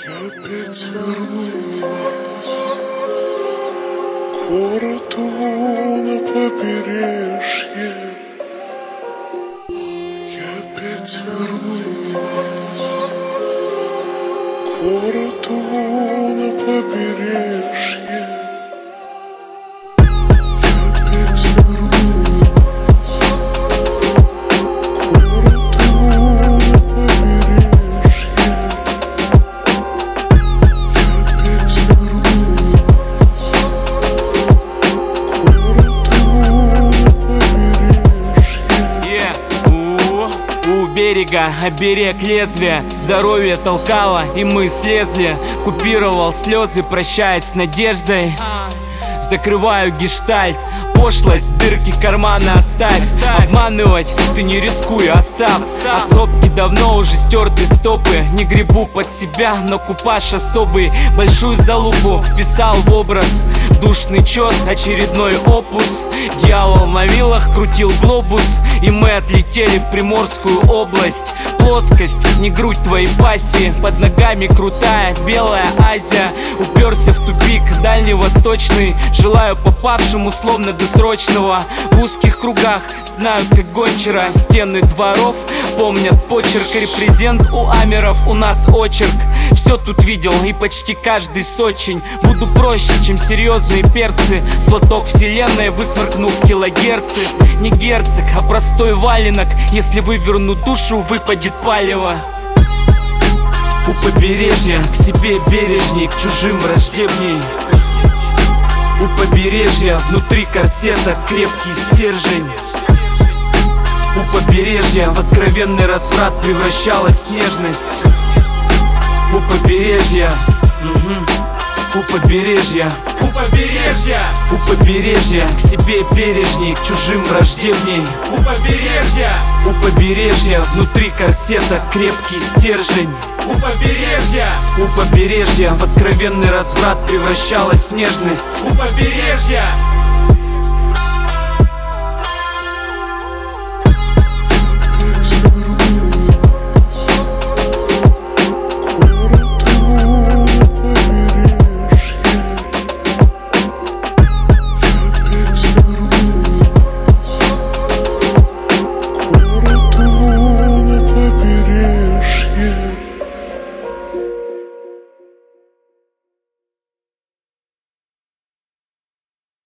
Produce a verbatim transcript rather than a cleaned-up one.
Я опять вернулась к городу на побережье. Я опять вернулась к городу на побережье. Я опять вернулась к городу на побережье. У берега оберег лезвия, здоровье толкало, и мы слезли. Купировал слезы, прощаясь с надеждой. Закрываю гештальт, пошлость, дырки карманы оставь. Обманывать ты не рискуй, оставь. А сопки давно уже стерты стопы. Не гребу под себя, но купаж особый. Большую залупу вписал в образ. Душный чес, очередной опус. Дьявол на вилах крутил глобус, и мы отлетели в Приморскую область. Плоскость, не грудь твоей пассии. Под ногами крутая белая Азия. Уперся в тупик дальневосточный. Желаю попавшему словно досрочного. В узких кругах знают как гончара. Стены дворов помнят почерк. Репрезент у амеров, у нас очерк. Все тут видел и почти каждый сочинь. Буду проще, чем серьезные перцы. В платок вселенной высморкнув килогерцы. Не герцог, а простой валенок. Если выверну душу, выпадет палево. У побережья к себе бережней, к чужим враждебней. У побережья внутри корсета крепкий стержень. У побережья в откровенный разврат превращалась нежность. У побережья, угу. У побережья, у побережья, у побережья к себе бережней, к чужим враждебней. У побережья, у побережья внутри корсета крепкий стержень. У побережья, у побережья в откровенный разврат превращалась нежность. У побережья.